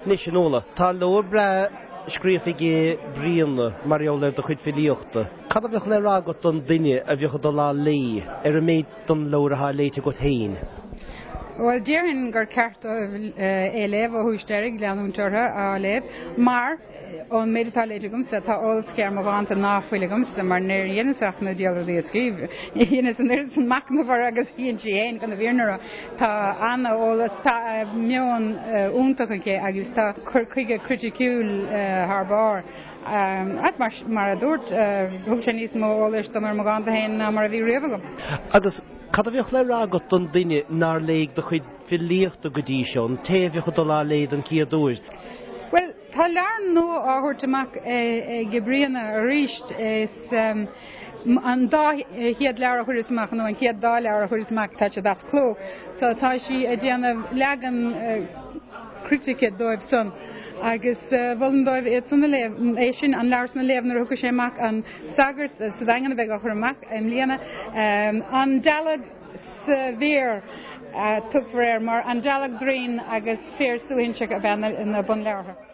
Nisinola, tá leor bra scríofaige bríonna mariola do chuid filíochta. Cad a bheoch le rágat don duine a bheocha do lá lí ar a méid don leoratha léite go thain? Wel, Dearhin gur ceart élève a húisteirigh leanúnteartha a léb, mar ón méadtá léitigumsa tá olscear má bhaanta náfuiligumsa mar néir dhéanaach na dialadí a scríb. Dhéana san ir san macnamhar agus híonn si éin gan na bhíornara tá anna ólas tá mion úntacha agus tá chuige criticúil thar at mar a dúirt thug sé níos mó ólas do mar magánta hain mar a bhí riamhagam. Agus cad a bheoch le rágat don duine nar léig do chuid filíochta go dtí seón, té bheocha do lá léad an cia dúir. Well, tá learn nó áthirtamach gebrianna a ríist is an dá hiad lear a chuirismach nó an ciad dá lear a chuirismach tá se das cló. So tá si a déanamh legan critique dóibh son. Agus bhfuil dóibh iad sanna é sin an leir na léamh na rucha séach an sagart sa dagan a bheith a chuirmach an líana an dealag sa bhír tug mar an dealag drín agus fér suúhinse a bheanna in na bun leirtha.